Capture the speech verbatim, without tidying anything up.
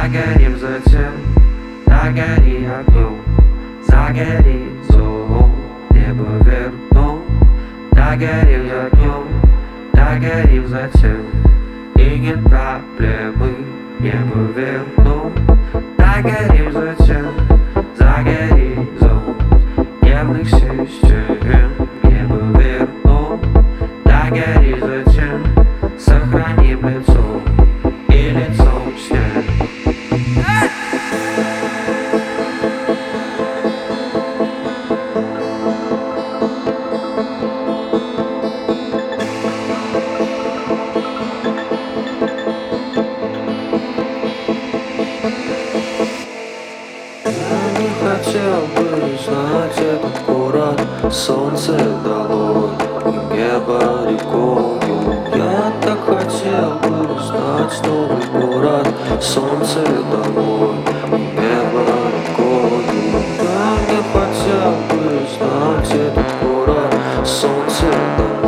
Загорим затем, догори огнем, загори золом, небо вверх дном. Догорим огнем, догорим затем, и нет проблемы, небо вверх дном. Догорим затем, за горизонт нервных систем, небо вверх дном. Догори затем, сохраним лицо и лицом снег. Хотел бы знать этот город, солнце долой и небо рекою. Я так хотел бы знать новый город, солнце долой и небо рекою. Я не хотел бы знать этот город, солнце долой.